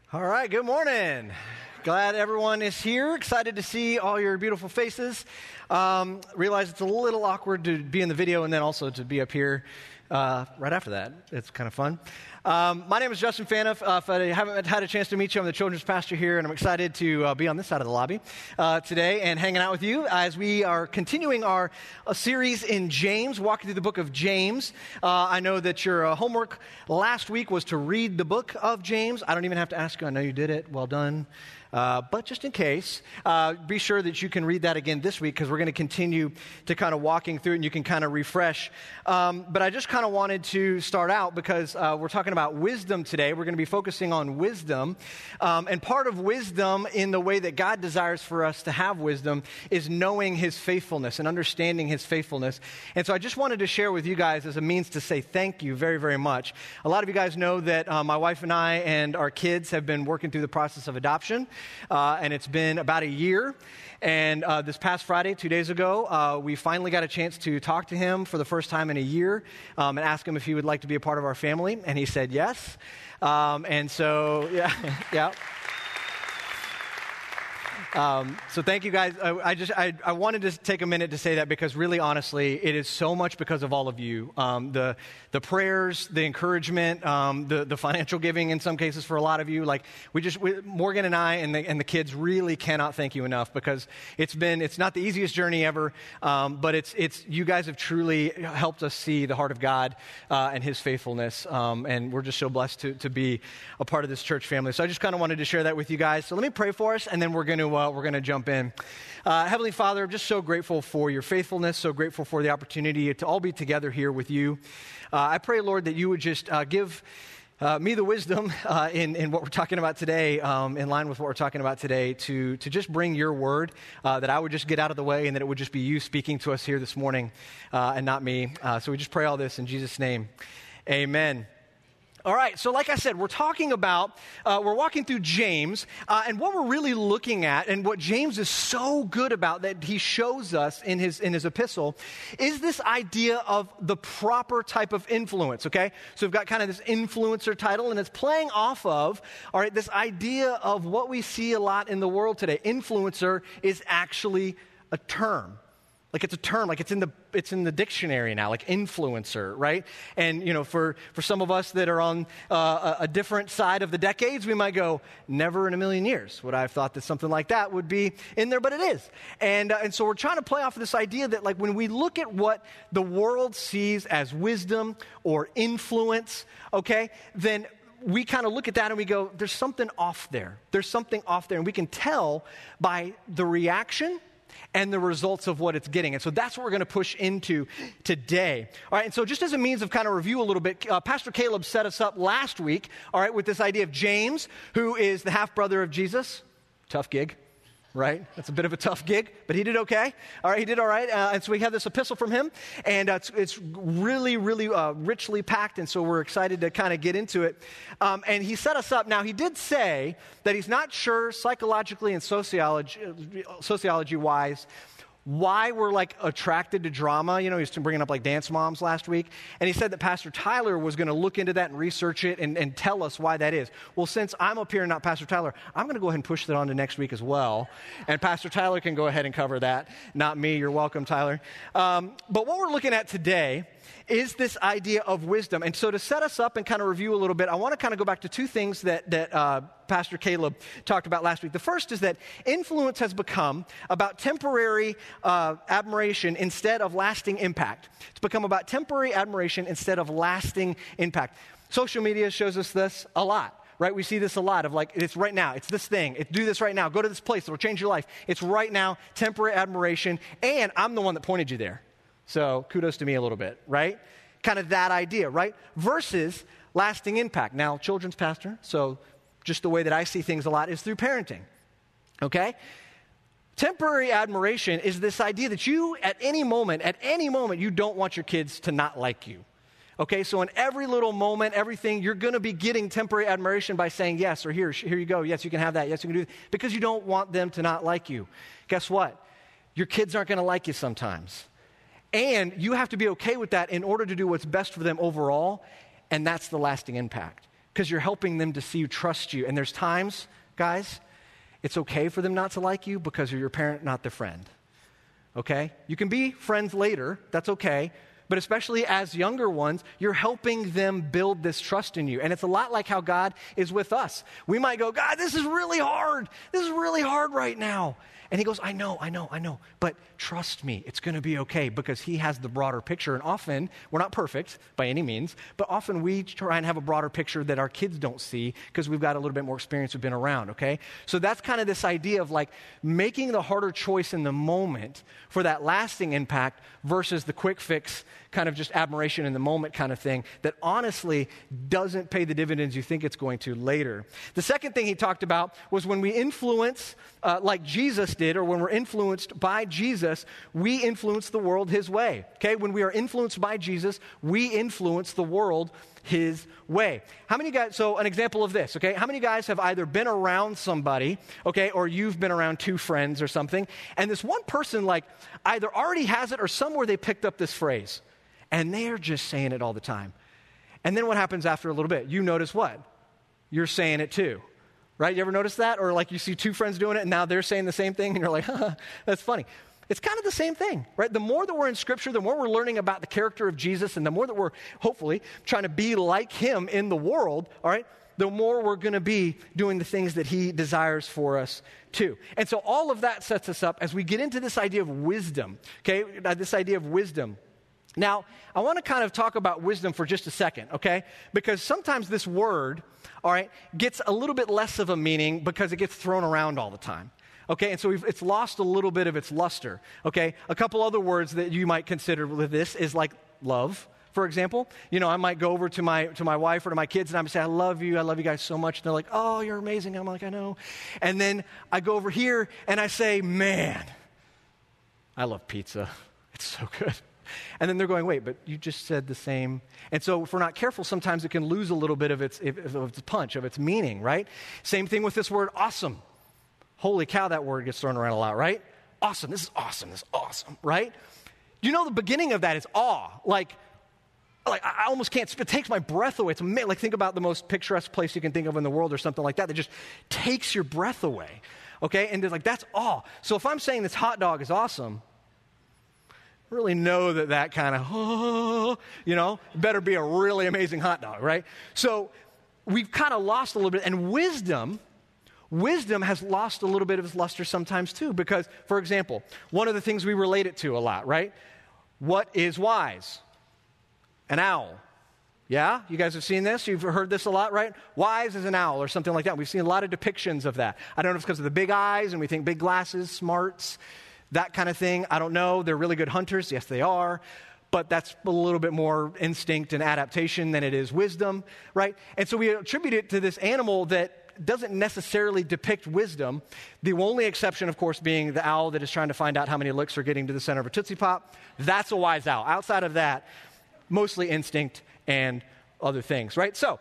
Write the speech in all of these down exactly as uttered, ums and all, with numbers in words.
All right, good morning. Glad everyone is here. Excited to see all your beautiful faces. Um, realize it's a little awkward to be in the video and then also to be up here uh, right after that. It's kind of fun. Um, my name is Justin Faniff. Uh, if I haven't had a chance to meet you, I'm the children's pastor here, and I'm excited to uh, be on this side of the lobby uh, today and hanging out with you as we are continuing our uh, series in James, walking through the book of James. Uh, I know that your uh, homework last week was to read the book of James. I don't even have to ask you. I know you did it. Well done. Uh, but just in case, uh, be sure that you can read that again this week because we're going to continue to kind of walking through it and you can kind of refresh. Um, but I just kind of wanted to start out because uh, we're talking about wisdom today. We're going to be focusing on wisdom. Um, and part of wisdom in the way that God desires for us to have wisdom is knowing His faithfulness and understanding His faithfulness. And so I just wanted to share with you guys as a means to say thank you very, very much. A lot of you guys know that uh, my wife and I and our kids have been working through the process of adoption. Uh, and it's been about a year. And uh, this past Friday, two days ago, uh, we finally got a chance to talk to him for the first time in a year um, and ask him if he would like to be a part of our family. And he said yes. Um, and so, yeah, yeah. Um, so thank you guys. I, I just I, I wanted to take a minute to say that because really honestly, it is so much because of all of you. Um, the the prayers, the encouragement, um, the the financial giving in some cases for a lot of you. Like we just we, Morgan and I and the and the kids really cannot thank you enough because it's been it's not the easiest journey ever, um, but it's it's you guys have truly helped us see the heart of God uh, and His faithfulness, um, and we're just so blessed to to be a part of this church family. So I just kind of wanted to share that with you guys. So let me pray for us, and then we're going to. Uh, we're going to jump in. Uh, Heavenly Father, I'm just so grateful for your faithfulness, so grateful for the opportunity to all be together here with you. Uh, I pray, Lord, that you would just uh, give uh, me the wisdom uh, in, in what we're talking about today, um, in line with what we're talking about today, to, to just bring your word, uh, that I would just get out of the way and that it would just be you speaking to us here this morning uh, and not me. Uh, so we just pray all this in Jesus' name. Amen. All right, so like I said, we're talking about, uh, we're walking through James, uh, and what we're really looking at, and what James is so good about that he shows us in his in his epistle, is this idea of the proper type of influence, okay? So we've got kind of this influencer title, and it's playing off of, all right, this idea of what we see a lot in the world today. Influencer is actually a term. Like it's a term, like it's in the it's in the dictionary now, like influencer, right? And you know, for, for some of us that are on uh, a, a different side of the decades, we might go, never in a million years would I have thought that something like that would be in there, but it is. And uh, and so we're trying to play off of this idea that like when we look at what the world sees as wisdom or influence, okay, then we kind of look at that and we go, there's something off there. There's something off there, and we can tell by the reaction and the results of what it's getting. And so that's what we're going to push into today. All right, and so just as a means of kind of review a little bit, uh, Pastor Caleb set us up last week, all right, with this idea of James, who is the half-brother of Jesus. Tough gig, right? That's a bit of a tough gig, but he did okay. All right, he did all right. Uh, and so we have this epistle from him, and uh, it's, it's really, really uh, richly packed, and so we're excited to kind of get into it. Um, and he set us up. Now, he did say that he's not sure psychologically and sociology, sociology-wise why we're like attracted to drama. You know, he was bringing up like Dance Moms last week. And he said that Pastor Tyler was going to look into that and research it and, and tell us why that is. Well, since I'm up here and not Pastor Tyler, I'm going to go ahead and push that on to next week as well. And Pastor Tyler can go ahead and cover that. Not me. You're welcome, Tyler. Um, but what we're looking at today is this idea of wisdom. And so to set us up and kind of review a little bit, I want to kind of go back to two things that, that uh, Pastor Caleb talked about last week. The first is that influence has become about temporary uh, admiration instead of lasting impact. It's become about temporary admiration instead of lasting impact. Social media shows us this a lot. Right? We see this a lot of like, it's right now. It's this thing. It, do this right now. Go to this place. It'll change your life. It's right now, temporary admiration. And I'm the one that pointed you there. So kudos to me a little bit, right? Kind of that idea, right? Versus lasting impact. Now, children's pastor, so just the way that I see things a lot is through parenting, okay? Temporary admiration is this idea that you, at any moment, at any moment, you don't want your kids to not like you. Okay, so in every little moment, everything, you're going to be getting temporary admiration by saying yes, or here, here you go, yes, you can have that, yes, you can do that, because you don't want them to not like you. Guess what? Your kids aren't going to like you sometimes. And you have to be okay with that in order to do what's best for them overall, and that's the lasting impact. because you're helping them to see you, trust you. And there's times, guys, it's okay for them not to like you because you're your parent, not their friend. Okay? You can be friends later. That's okay. But especially as younger ones, you're helping them build this trust in you. And it's a lot like how God is with us. We might go, God, this is really hard. This is really hard right now. And he goes, I know, I know, I know. But trust me, it's going to be okay because he has the broader picture. And often, we're not perfect by any means, but often we try and have a broader picture that our kids don't see because we've got a little bit more experience, we've been around, okay? So that's kind of this idea of like making the harder choice in the moment for that lasting impact versus the quick fix kind of just admiration in the moment kind of thing that honestly doesn't pay the dividends you think it's going to later. The second thing he talked about was when we influence uh, like Jesus did, or when we're influenced by Jesus, we influence the world his way. Okay, when we are influenced by Jesus, we influence the world his way. How many guys, so an example of this, okay, how many guys have either been around somebody, okay, or you've been around two friends or something, and this one person like either already has it or somewhere they picked up this phrase, and they're just saying it all the time. And then what happens after a little bit? You notice what? You're saying it too. Right? You ever notice that? Or like you see two friends doing it and now they're saying the same thing and you're like, huh, that's funny. It's kind of the same thing, right? The more that we're in Scripture, the more we're learning about the character of Jesus and the more that we're hopefully trying to be like him in the world, all right, the more we're going to be doing the things that he desires for us too. And so all of that sets us up as we get into this idea of wisdom, okay, this idea of wisdom. Now, I want to kind of talk about wisdom for just a second, okay? Because sometimes this word, all right, gets a little bit less of a meaning because it gets thrown around all the time, okay? And so we've, it's lost a little bit of its luster, okay? A couple other words that you might consider with this is like love, for example. You know, I might go over to my to my wife or to my kids and I'm say, I love you, I love you guys so much. And they're like, oh, you're amazing. I'm like, I know. And then I go over here and I say, man, I love pizza. It's so good. And then they're going, wait, but you just said the same. And so if we're not careful, sometimes it can lose a little bit of its, of its punch, of its meaning, right? Same thing with this word, awesome. Holy cow, that word gets thrown around a lot, right? Awesome, this is awesome, this is awesome, right? You know the beginning of that is awe. Like, like I almost can't, it takes my breath away. It's amazing. Like think about the most picturesque place you can think of in the world or something like that that just takes your breath away, okay? And they're like, that's awe. So if I'm saying this hot dog is awesome, really know that that kind of, oh, you know, better be a really amazing hot dog, right? So we've kind of lost a little bit. And wisdom, wisdom has lost a little bit of its luster sometimes too. Because, for example, one of the things we relate it to a lot, right? What is wise? An owl. Yeah? You guys have seen this? You've heard this a lot, right? Wise as an owl or something like that. We've seen a lot of depictions of that. I don't know if it's because of the big eyes and we think big glasses, smarts, that kind of thing. I don't know. They're really good hunters. Yes, they are. But that's a little bit more instinct and adaptation than it is wisdom, right? And so we attribute it to this animal that doesn't necessarily depict wisdom. The only exception, of course, being the owl that is trying to find out how many licks are getting to the center of a Tootsie Pop. That's a wise owl. Outside of that, mostly instinct and other things, right? So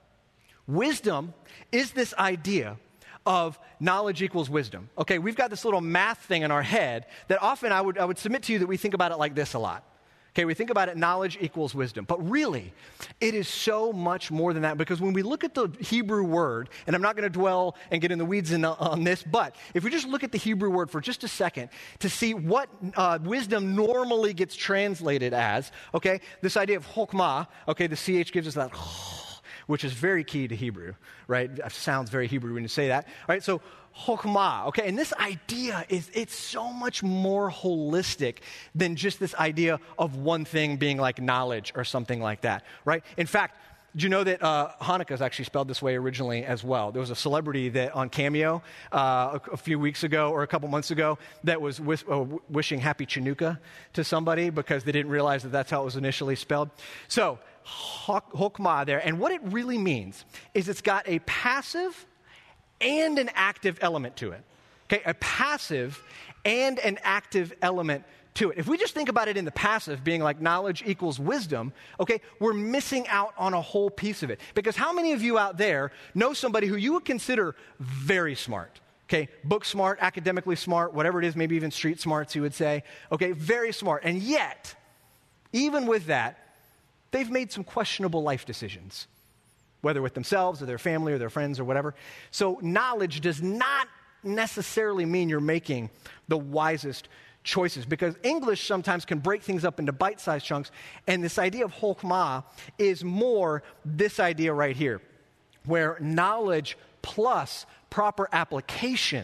wisdom is this idea of knowledge equals wisdom. Okay, we've got this little math thing in our head that often I would, I would submit to you that we think about it like this a lot. Okay, we think about it, knowledge equals wisdom. But really, it is so much more than that because when we look at the Hebrew word, and I'm not going to dwell and get in the weeds in, on this, but if we just look at the Hebrew word for just a second to see what uh, wisdom normally gets translated as, okay, this idea of chokmah, okay, the C H gives us that which is very key to Hebrew, right? It sounds very Hebrew when you say that. All right, so chokmah, okay? And this idea is, it's so much more holistic than just this idea of one thing being like knowledge or something like that, right? In fact, do you know that uh, Hanukkah is actually spelled this way originally as well? There was a celebrity that on Cameo uh, a, a few weeks ago or a couple months ago that was wish, uh, wishing Happy Chanukah to somebody because they didn't realize that that's how it was initially spelled. So, chokmah there, and what it really means is it's got a passive and an active element to it. Okay, a passive and an active element to it. If we just think about it in the passive, being like knowledge equals wisdom, okay, we're missing out on a whole piece of it. Because how many of you out there know somebody who you would consider very smart? Okay, book smart, academically smart, whatever it is, maybe even street smarts, you would say. Okay, very smart. And yet, even with that, they've made some questionable life decisions. whether with themselves or their family or their friends or whatever. So knowledge does not necessarily mean you're making the wisest choices, because English sometimes can break things up into bite-sized chunks, and this idea of chokhmah is more this idea right here, where knowledge plus proper application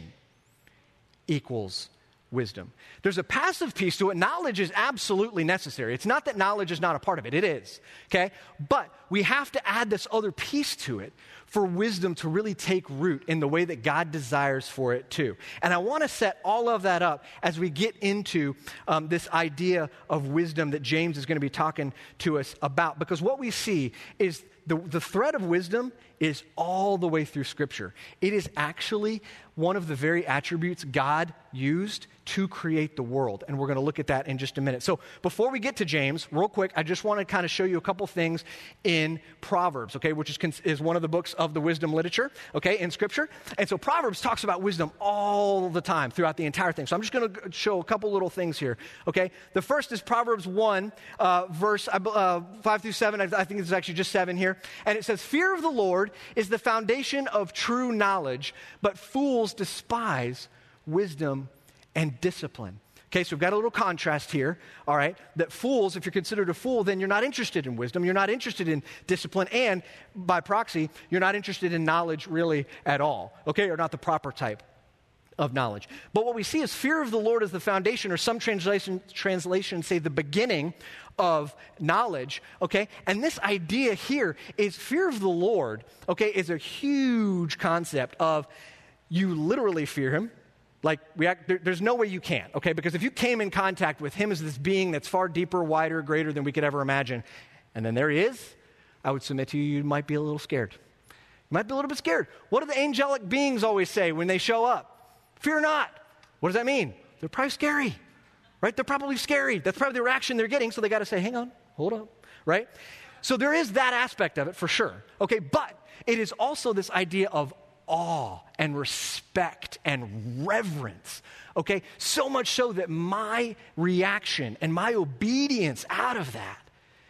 equals wisdom. There's a passive piece to it. Knowledge is absolutely necessary. It's not that knowledge is not a part of it. It is, okay? But we have to add this other piece to it for wisdom to really take root in the way that God desires for it to. And I want to set all of that up as we get into um, this idea of wisdom that James is going to be talking to us about. Because what we see is the, the thread of wisdom is all the way through Scripture. It is actually one of the very attributes God used to create the world. And we're going to look at that in just a minute. So before we get to James, real quick, I just want to kind of show you a couple things in Proverbs, okay, which is, is one of the books of the wisdom literature, okay, in Scripture. And so Proverbs talks about wisdom all the time throughout the entire thing. So I'm just going to show a couple little things here, okay. The first is Proverbs one, uh, verse uh, five through seven. I, I think it's actually just seven here. And it says, "Fear of the Lord is the foundation of true knowledge, but fools despise wisdom and discipline." Okay, so we've got a little contrast here, all right, that fools, if you're considered a fool, then you're not interested in wisdom, you're not interested in discipline, and by proxy, you're not interested in knowledge really at all, okay, or not the proper type of knowledge. But what we see is fear of the Lord is the foundation, or some translation, translations say the beginning of knowledge, okay? And this idea here is fear of the Lord, okay, is a huge concept of you literally fear him. Like, we act, there, there's no way you can't, okay? Because if you came in contact with him as this being that's far deeper, wider, greater than we could ever imagine, and then there he is, I would submit to you, you might be a little scared. You might be a little bit scared. What do the angelic beings always say when they show up? Fear not. What does that mean? They're probably scary, right? They're probably scary. That's probably the reaction they're getting, so they got to say, hang on, hold up, right? So there is that aspect of it for sure, okay? But it is also this idea of awe and respect and reverence, okay? So much so that my reaction and my obedience out of that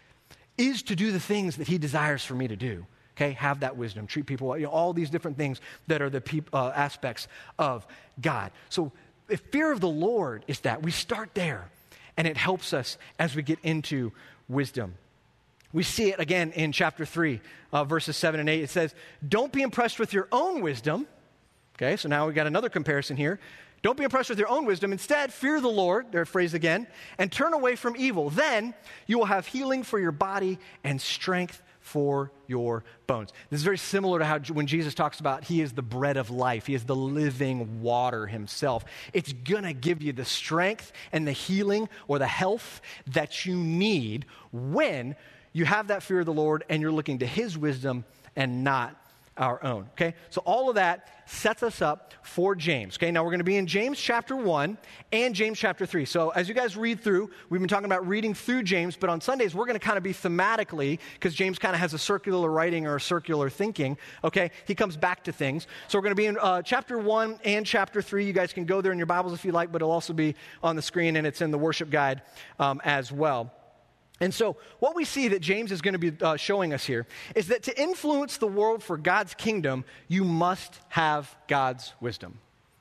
is to do the things that he desires for me to do, okay? Have that wisdom, treat people, you know, all these different things that are the peop, uh, aspects of God. So if fear of the Lord is that, we start there, and it helps us as we get into wisdom. We see it again in chapter three, uh, verses seven and eight. It says, "Don't be impressed with your own wisdom." Okay, so now we got another comparison here. "Don't be impressed with your own wisdom. Instead, fear the Lord," their phrase again, "and turn away from evil. Then you will have healing for your body and strength for your bones." This is very similar to how when Jesus talks about he is the bread of life, he is the living water himself. It's going to give you the strength and the healing or the health that you need when you have that fear of the Lord and you're looking to his wisdom and not our own, okay? So all of that sets us up for James, okay? Now we're going to be in James chapter one and James chapter three. So as you guys read through, we've been talking about reading through James, but on Sundays we're going to kind of be thematically, because James kind of has a circular writing or a circular thinking, okay? He comes back to things. So we're going to be in uh, chapter one and chapter three. You guys can go there in your Bibles if you like, but it'll also be on the screen and it's in the worship guide um, as well. And so what we see that James is going to be uh, showing us here is that to influence the world for God's kingdom, you must have God's wisdom.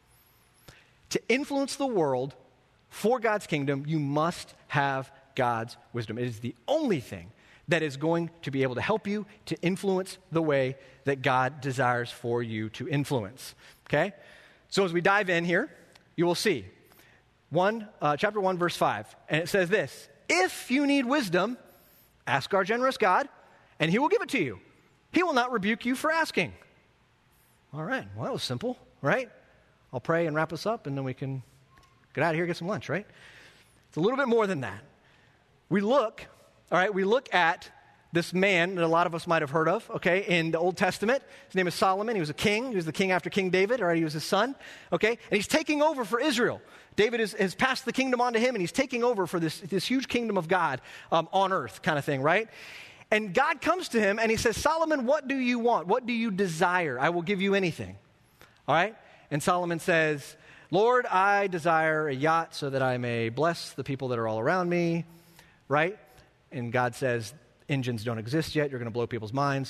To influence the world for God's kingdom, you must have God's wisdom. It is the only thing that is going to be able to help you to influence the way that God desires for you to influence. Okay? So as we dive in here, you will see one, uh, chapter one, verse five, and it says this: "If you need wisdom, ask our generous God, and he will give it to you. He will not rebuke you for asking." All right, well, that was simple, right? I'll pray and wrap us up, and then we can get out of here and get some lunch, right? It's a little bit more than that. We look, all right, we look at this man that a lot of us might have heard of, okay, in the Old Testament. His name is Solomon. He was a king. He was the king after King David, all right? He was his son, okay? And he's taking over for Israel. David is, has passed the kingdom on to him, and he's taking over for this, this huge kingdom of God um, on earth kind of thing, right? And God comes to him, and he says, "Solomon, what do you want? What do you desire? I will give you anything." All right? And Solomon says, "Lord, I desire a yacht so that I may bless the people that are all around me," right? And God says, "Engines don't exist yet. You're going to blow people's minds.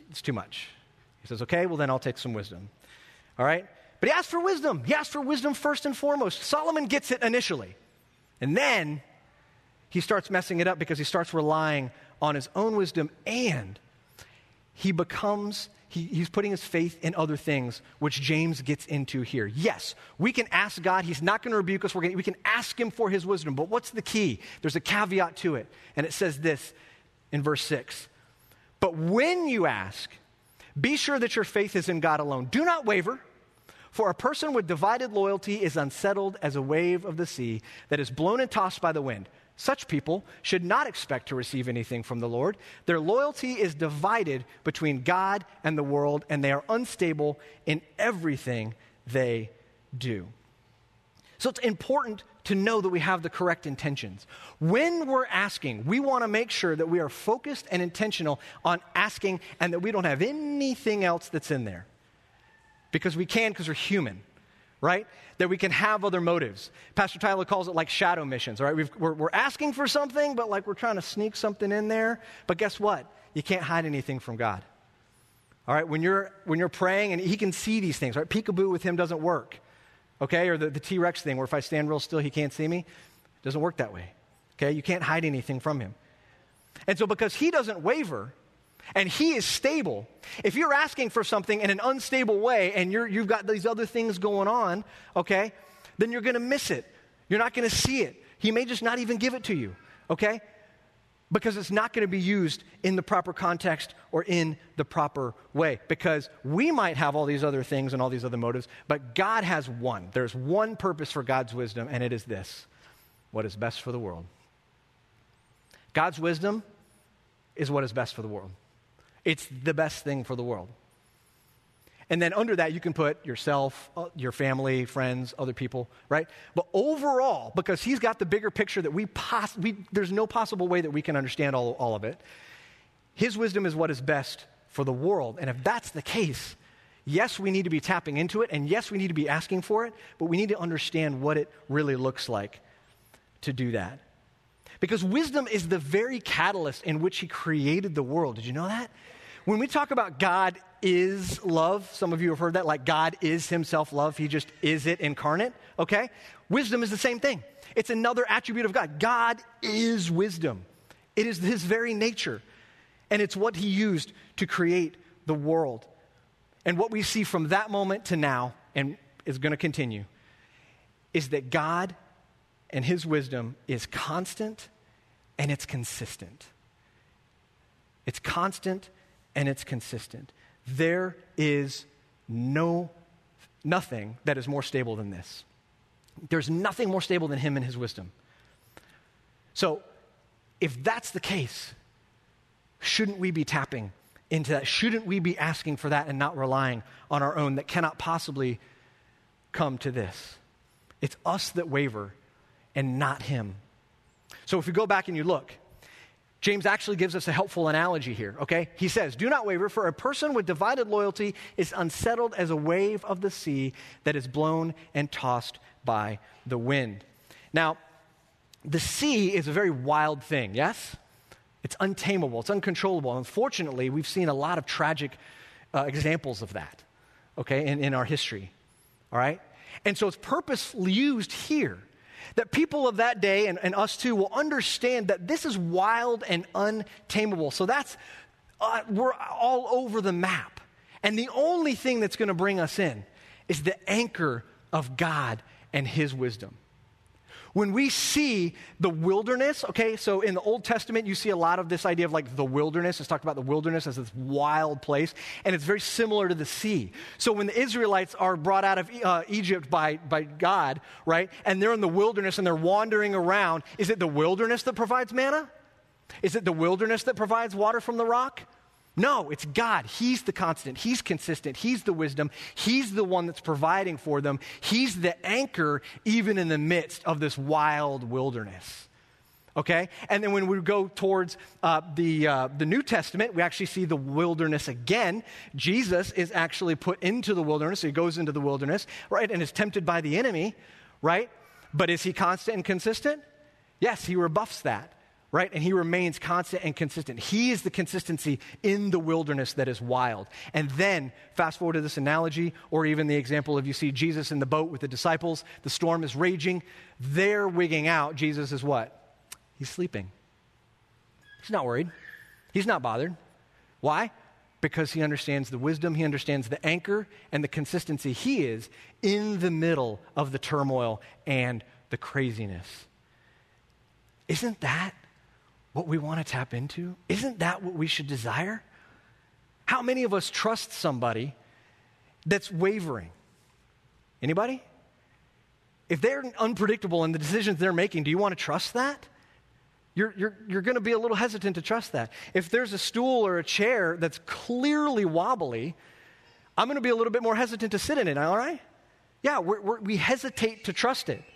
it's too much. He says, okay, well then I'll take some wisdom. All right? But he asked for wisdom. He asked for wisdom first and foremost. Solomon gets it initially. And then he starts messing it up because he starts relying on his own wisdom, and he becomes, he, he's putting his faith in other things, which James gets into here. Yes, we can ask God. He's not going to rebuke us. We're gonna, we can ask him for his wisdom. But what's the key? There's a caveat to it. And it says this in verse six. But when you ask, be sure that your faith is in God alone. Do not waver, for a person with divided loyalty is unsettled as a wave of the sea that is blown and tossed by the wind. Such people should not expect to receive anything from the Lord. Their loyalty is divided between God and the world, and they are unstable in everything they do. So it's important to know that we have the correct intentions. When we're asking, we want to make sure that we are focused and intentional on asking and that we don't have anything else that's in there. Because we can, because we're human, right? That we can have other motives. Pastor Tyler calls it like shadow missions, all right? We've, we're, we're asking for something, but like we're trying to sneak something in there. But guess what? You can't hide anything from God. All right? When you're, when you're praying, and he can see these things, right? Peekaboo with him doesn't work, okay? Or the, the T-Rex thing where if I stand real still, he can't see me. It doesn't work that way, okay? You can't hide anything from him. And so because he doesn't waver, and he is stable, if you're asking for something in an unstable way and you're, you've got these other things going on, okay, then you're going to miss it. You're not going to see it. He may just not even give it to you, okay, because it's not going to be used in the proper context or in the proper way, because we might have all these other things and all these other motives, but God has one. There's one purpose for God's wisdom, and it is this: what is best for the world. God's wisdom is what is best for the world. It's the best thing for the world. And then under that, you can put yourself, your family, friends, other people, right? But overall, because he's got the bigger picture that we, poss- we there's no possible way that we can understand all, all of it, his wisdom is what is best for the world. And if that's the case, yes, we need to be tapping into it, and yes, we need to be asking for it, but we need to understand what it really looks like to do that. Because wisdom is the very catalyst in which he created the world. Did you know that? When we talk about God is love, some of you have heard that, like God is himself love. He just is it incarnate, okay? Wisdom is the same thing. It's another attribute of God. God is wisdom. It is his very nature. And it's what he used to create the world. And what we see from that moment to now, and is going to continue, is that God and his wisdom is constant and it's consistent. It's constant and it's consistent. There is no, nothing that is more stable than this. There's nothing more stable than him and his wisdom. So, if that's the case, shouldn't we be tapping into that? Shouldn't we be asking for that and not relying on our own that cannot possibly come to this? It's us that waver and not him. So if we go back and you look, James actually gives us a helpful analogy here, okay? He says, do not waver, for a person with divided loyalty is unsettled as a wave of the sea that is blown and tossed by the wind. Now, the sea is a very wild thing, yes? It's untamable, it's uncontrollable. Unfortunately, we've seen a lot of tragic uh, examples of that, okay, in, in our history, all right? And so it's purposely used here that people of that day, and, and us too, will understand that this is wild and untamable. So that's, uh, we're all over the map. And the only thing that's going to bring us in is the anchor of God and his wisdom. When we see the wilderness, okay, so in the Old Testament, you see a lot of this idea of like the wilderness. It's talked about the wilderness as this wild place, and it's very similar to the sea. So when the Israelites are brought out of uh, Egypt by, by God, right, and they're in the wilderness and they're wandering around, is it the wilderness that provides manna? Is it the wilderness that provides water from the rock? No, it's God. He's the constant. He's consistent. He's the wisdom. He's the one that's providing for them. He's the anchor even in the midst of this wild wilderness. Okay? And then when we go towards uh, the, uh, the New Testament, we actually see the wilderness again. Jesus is actually put into the wilderness. So he goes into the wilderness, right, and is tempted by the enemy, right? But is he constant and consistent? Yes, he rebuffs that. right? And he remains constant and consistent. He is the consistency in the wilderness that is wild. And then, fast forward to this analogy, or even the example of you see Jesus in the boat with the disciples, the storm is raging, they're wigging out. Jesus is what? He's sleeping. He's not worried. He's not bothered. Why? Because he understands the wisdom, he understands the anchor and the consistency he is in the middle of the turmoil and the craziness. Isn't that what we want to tap into? Isn't that what we should desire? How many of us trust somebody that's wavering? Anybody? If they're unpredictable in the decisions they're making, do you want to trust that? You're, you're, you're going to be a little hesitant to trust that. If there's a stool or a chair that's clearly wobbly, I'm going to be a little bit more hesitant to sit in it, all right? Yeah, we're, we're, we hesitate to trust it.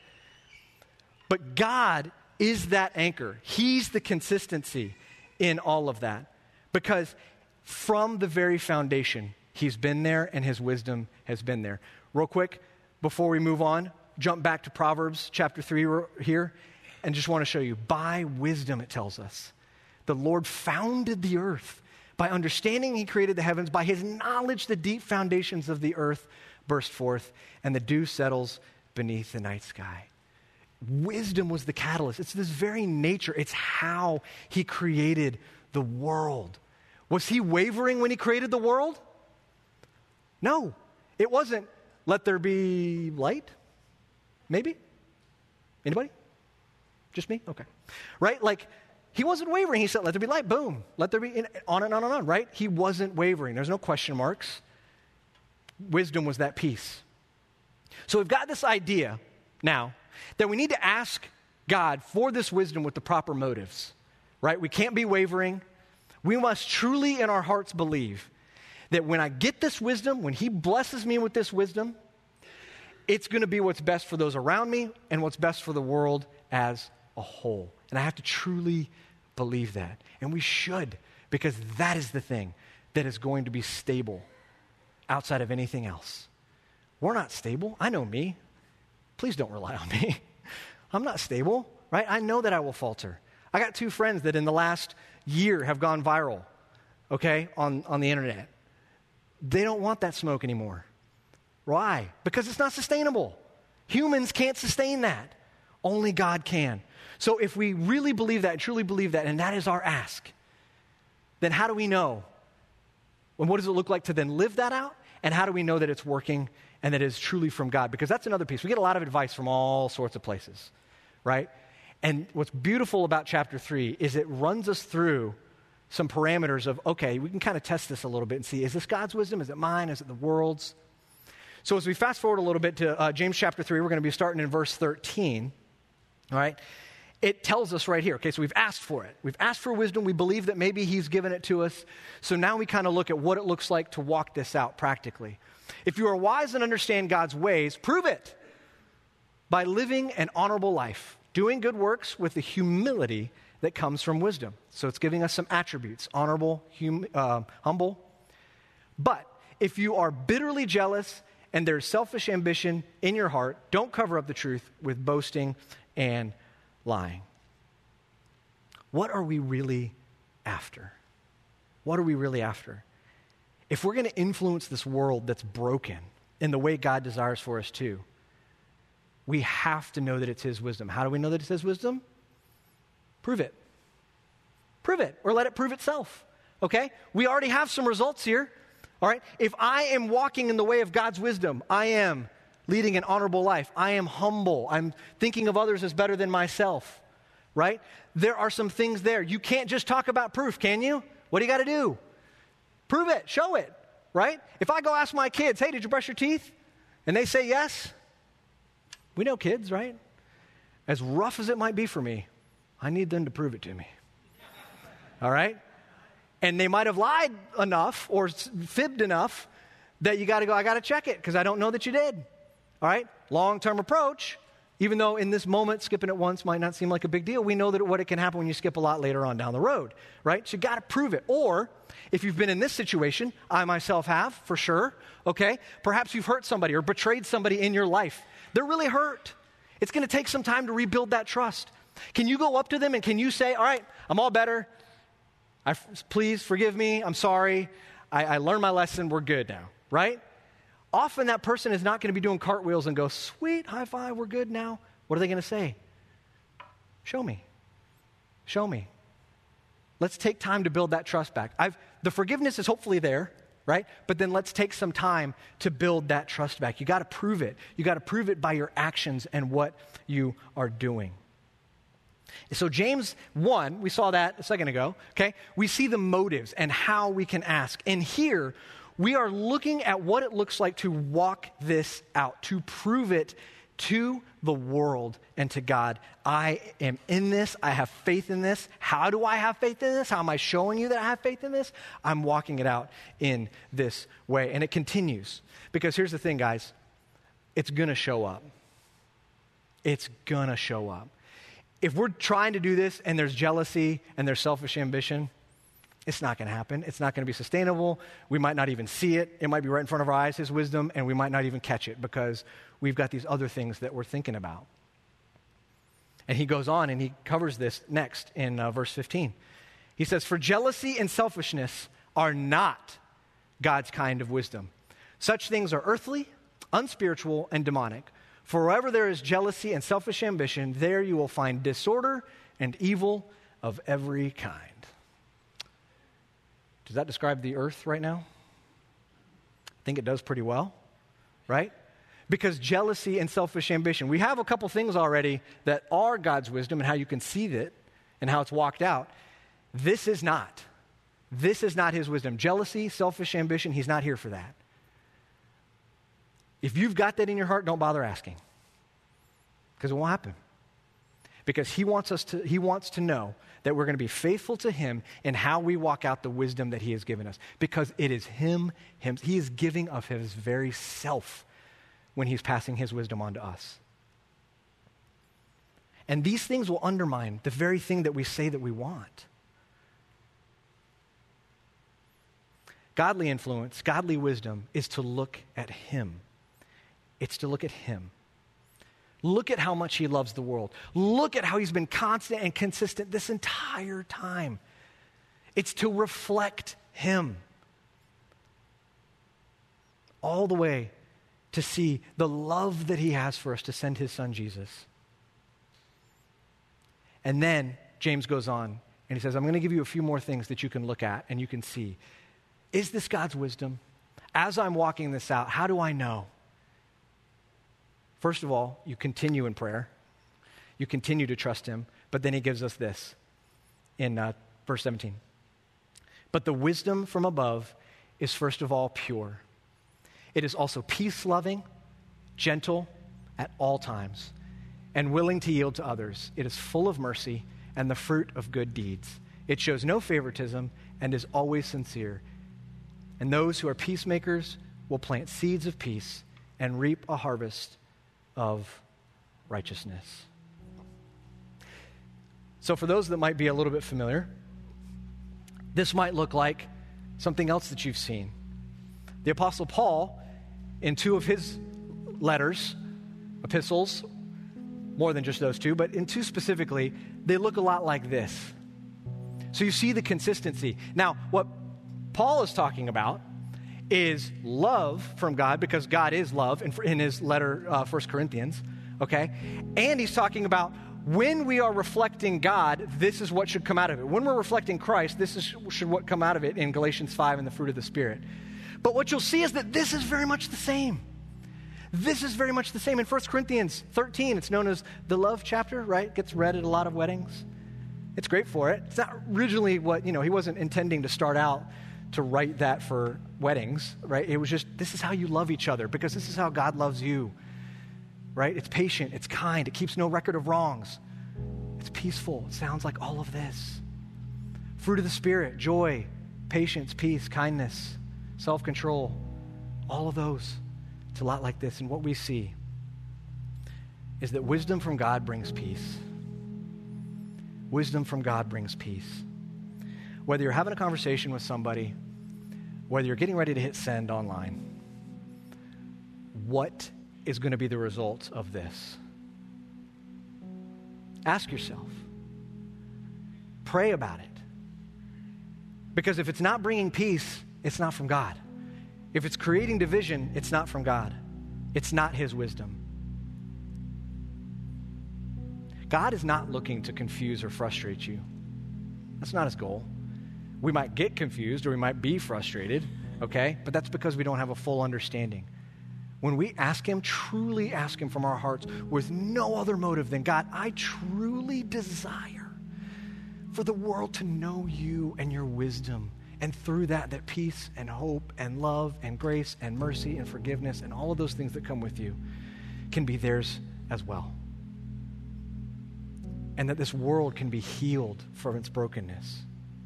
But God is that anchor. He's the consistency in all of that. Because from the very foundation, he's been there and his wisdom has been there. Real quick, before we move on, jump back to Proverbs chapter three here. And just want to show you, by wisdom, it tells us, the Lord founded the earth. By understanding, he created the heavens. By his knowledge, the deep foundations of the earth burst forth, and the dew settles beneath the night sky. Wisdom was the catalyst. It's this very nature. It's how he created the world. Was he wavering when he created the world? No. It wasn't, let there be light? Maybe? Anybody? Just me? Okay. Right? Like, he wasn't wavering. He said, let there be light. Boom. Let there be, in, on and on and on, right? He wasn't wavering. There's no question marks. Wisdom was that piece. So we've got this idea now that we need to ask God for this wisdom with the proper motives, right? We can't be wavering. We must truly in our hearts believe that when I get this wisdom, when he blesses me with this wisdom, it's going to be what's best for those around me and what's best for the world as a whole. And I have to truly believe that. And we should, because that is the thing that is going to be stable outside of anything else. We're not stable. I know me. Please don't rely on me. I'm not stable, right? I know that I will falter. I got two friends that in the last year have gone viral, okay, on, on the internet. They don't want that smoke anymore. Why? Because it's not sustainable. Humans can't sustain that. Only God can. So if we really believe that, truly believe that, and that is our ask, then how do we know? And what does it look like to then live that out? And how do we know that it's working and that it's truly from God? Because that's another piece. We get a lot of advice from all sorts of places, right? And what's beautiful about chapter three is it runs us through some parameters of, okay, we can kind of test this a little bit and see, is this God's wisdom? Is it mine? Is it the world's? So as we fast forward a little bit to uh, James chapter three, we're going to be starting in verse thirteen, all right? It tells us right here, okay, so we've asked for it. We've asked for wisdom. We believe that maybe he's given it to us. So now we kind of look at what it looks like to walk this out practically. If you are wise and understand God's ways, prove it by living an honorable life, doing good works with the humility that comes from wisdom. So it's giving us some attributes, honorable, hum, uh, humble. But if you are bitterly jealous and there's selfish ambition in your heart, don't cover up the truth with boasting and lying. What are we really after? What are we really after? If we're going to influence this world that's broken in the way God desires for us to, we have to know that it's his wisdom. How do we know that it's his wisdom? Prove it. Prove it, or let it prove itself, okay? We already have some results here, all right? If I am walking in the way of God's wisdom, I am leading an honorable life. I am humble. I'm thinking of others as better than myself, right? There are some things there. You can't just talk about proof, can you? What do you got to do? Prove it. Show it, right? If I go ask my kids, hey, did you brush your teeth? And they say yes. We know kids, right? As rough as it might be for me, I need them to prove it to me. All right? And they might have lied enough or fibbed enough that you got to go, I got to check it because I don't know that you did. All right? Long-term approach, even though in this moment skipping it once might not seem like a big deal, we know that what it can happen when you skip a lot later on down the road, right? So you got to prove it. Or if you've been in this situation, I myself have, for sure, okay? Perhaps you've hurt somebody or betrayed somebody in your life. They're really hurt. It's going to take some time to rebuild that trust. Can you go up to them and can you say, all right, I'm all better. I, please forgive me. I'm sorry. I, I learned my lesson. We're good now, right? Often that person is not going to be doing cartwheels and go, sweet, high five, we're good now. What are they going to say? Show me. Show me. Let's take time to build that trust back. I've, the forgiveness is hopefully there, right? But then let's take some time to build that trust back. You got to prove it. You got to prove it by your actions and what you are doing. So James one, we saw that a second ago, okay? We see the motives and how we can ask. And here, we are looking at what it looks like to walk this out, to prove it to the world and to God. I am in this. I have faith in this. How do I have faith in this? How am I showing you that I have faith in this? I'm walking it out in this way. And it continues. Because here's the thing, guys. It's going to show up. It's going to show up. If we're trying to do this and there's jealousy and there's selfish ambition, it's not going to happen. It's not going to be sustainable. We might not even see it. It might be right in front of our eyes, his wisdom, and we might not even catch it because we've got these other things that we're thinking about. And he goes on and he covers this next in uh, verse fifteen. He says, for jealousy and selfishness are not God's kind of wisdom. Such things are earthly, unspiritual, and demonic. For wherever there is jealousy and selfish ambition, there you will find disorder and evil of every kind. Does that describe the earth right now? I think it does pretty well, right? Because jealousy and selfish ambition. We have a couple things already that are God's wisdom and how you can see it and how it's walked out. This is not. This is not his wisdom. Jealousy, selfish ambition, he's not here for that. If you've got that in your heart, don't bother asking. Because it won't happen. Because he wants us to, he wants to know that we're going to be faithful to him in how we walk out the wisdom that he has given us. Because it is him, him, he is giving of his very self when he's passing his wisdom on to us. And these things will undermine the very thing that we say that we want. Godly influence, godly wisdom is to look at him. It's to look at him. Look at how much he loves the world. Look at how he's been constant and consistent this entire time. It's to reflect him. All the way to see the love that he has for us to send his son Jesus. And then James goes on and he says, I'm going to give you a few more things that you can look at and you can see. Is this God's wisdom? As I'm walking this out, how do I know? First of all, you continue in prayer. You continue to trust him. But then he gives us this in uh, verse seventeen. But the wisdom from above is first of all pure. It is also peace-loving, gentle at all times, and willing to yield to others. It is full of mercy and the fruit of good deeds. It shows no favoritism and is always sincere. And those who are peacemakers will plant seeds of peace and reap a harvest of righteousness. So for those that might be a little bit familiar, this might look like something else that you've seen. The Apostle Paul, in two of his letters, epistles, more than just those two, but in two specifically, they look a lot like this. So you see the consistency. Now, what Paul is talking about is love from God, because God is love in, in his letter, uh, First Corinthians, okay? And he's talking about when we are reflecting God, this is what should come out of it. When we're reflecting Christ, this is should what come out of it in Galatians five and the fruit of the Spirit. But what you'll see is that this is very much the same. This is very much the same. In First Corinthians thirteen, it's known as the love chapter, right? It gets read at a lot of weddings. It's great for it. It's not originally what, you know, he wasn't intending to start out to write that for weddings, right? It was just, this is how you love each other, because this is how God loves you, right? It's patient, it's kind, it keeps no record of wrongs. It's peaceful. It sounds like all of this. Fruit of the Spirit, joy, patience, peace, kindness, self-control, all of those. It's a lot like this. And what we see is that wisdom from God brings peace. Wisdom from God brings peace. Whether you're having a conversation with somebody, whether you're getting ready to hit send online, what is going to be the result of this? Ask yourself. Pray about it. Because if it's not bringing peace, it's not from God. If it's creating division, it's not from God. It's not his wisdom. God is not looking to confuse or frustrate you. That's not his goal. We might get confused or we might be frustrated, okay? But that's because we don't have a full understanding. When we ask him, truly ask him from our hearts with no other motive than, God, I truly desire for the world to know you and your wisdom. And through that, that peace and hope and love and grace and mercy and forgiveness and all of those things that come with you can be theirs as well. And that this world can be healed from its brokenness.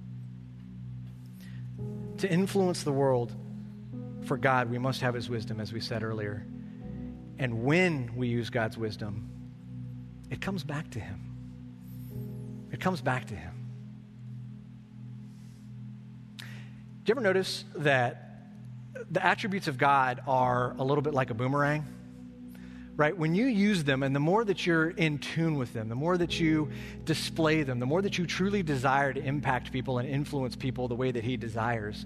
To influence the world for God, we must have his wisdom, as we said earlier. And when we use God's wisdom, it comes back to him. It comes back to him. Do you ever notice that the attributes of God are a little bit like a boomerang? Right? When you use them, and the more that you're in tune with them, the more that you display them, the more that you truly desire to impact people and influence people the way that he desires,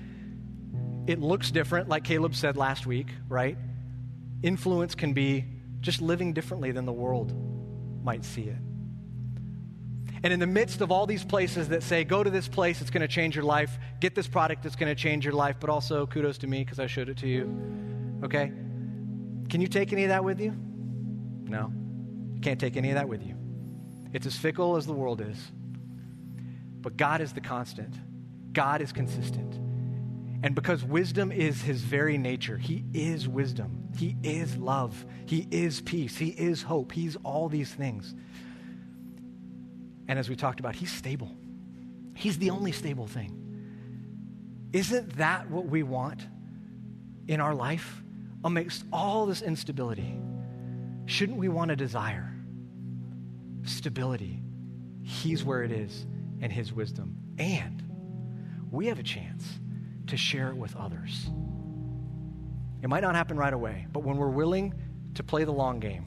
it looks different, like Caleb said last week, right? Influence can be just living differently than the world might see it. And in the midst of all these places that say, go to this place, it's going to change your life, get this product, it's going to change your life, but also kudos to me because I showed it to you, okay? Can you take any of that with you? No. You can't take any of that with you. It's as fickle as the world is. But God is the constant. God is consistent. And because wisdom is his very nature, he is wisdom. He is love. He is peace. He is hope. He's all these things. And as we talked about, he's stable. He's the only stable thing. Isn't that what we want in our life? Amidst all this instability, shouldn't we want to desire stability? He's where it is in his wisdom. And we have a chance to share it with others. It might not happen right away, but when we're willing to play the long game,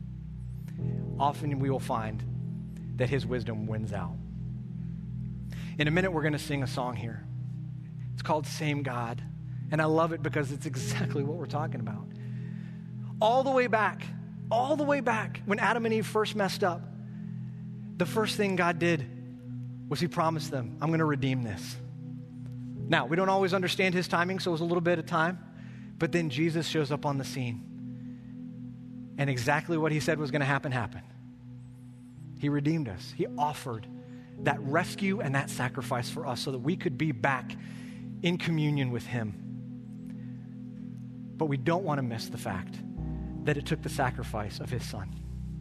often we will find that his wisdom wins out. In a minute, we're going to sing a song here. It's called Same God. And I love it because it's exactly what we're talking about. All the way back, all the way back, when Adam and Eve first messed up, the first thing God did was he promised them, I'm going to redeem this. Now, we don't always understand his timing, so it was a little bit of time. But then Jesus shows up on the scene. And exactly what he said was going to happen, happened. He redeemed us. He offered that rescue and that sacrifice for us so that we could be back in communion with him. But we don't want to miss the fact that it took the sacrifice of his son.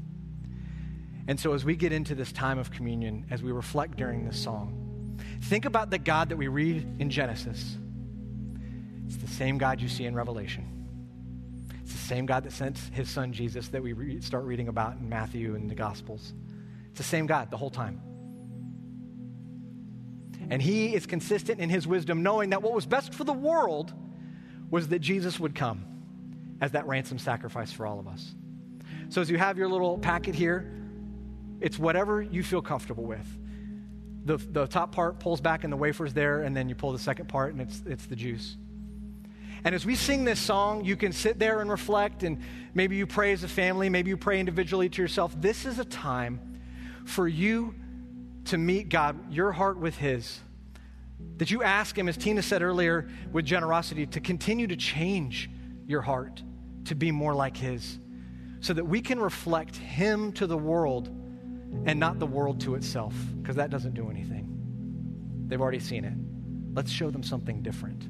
And so as we get into this time of communion, as we reflect during this song, think about the God that we read in Genesis. It's the same God you see in Revelation. It's the same God that sent his son Jesus that we re- start reading about in Matthew and the Gospels. It's the same God the whole time. And he is consistent in his wisdom, knowing that what was best for the world was that Jesus would come as that ransom sacrifice for all of us. So as you have your little packet here, it's whatever you feel comfortable with. The, the top part pulls back and the wafer's there, and then you pull the second part and it's, it's the juice. And as we sing this song, you can sit there and reflect, and maybe you pray as a family, maybe you pray individually to yourself. This is a time for you to meet God, your heart with his. That you ask him, as Tina said earlier, with generosity, to continue to change your heart to be more like his, so that we can reflect him to the world and not the world to itself, because that doesn't do anything. They've already seen it. Let's show them something different.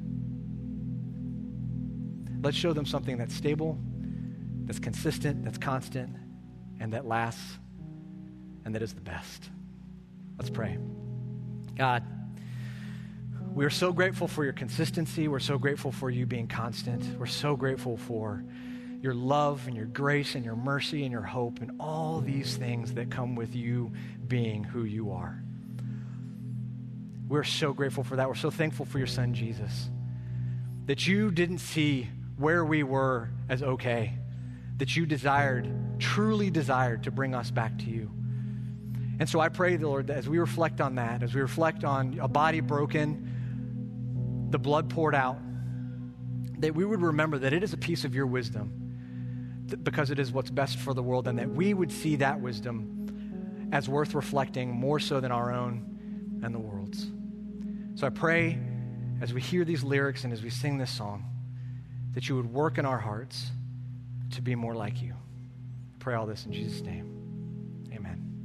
Let's show them something that's stable, that's consistent, that's constant, and that lasts, and that is the best. Let's pray. God, we are so grateful for your consistency. We're so grateful for you being constant. We're so grateful for your love and your grace and your mercy and your hope and all these things that come with you being who you are. We're so grateful for that. We're so thankful for your son, Jesus, that you didn't see where we were as okay, that you desired, truly desired to bring us back to you. And so I pray, Lord, that as we reflect on that, as we reflect on a body broken, the blood poured out, that we would remember that it is a piece of your wisdom th- because it is what's best for the world, and that we would see that wisdom as worth reflecting more so than our own and the world's. So I pray as we hear these lyrics and as we sing this song, that you would work in our hearts to be more like you. I pray all this in Jesus' name. Amen.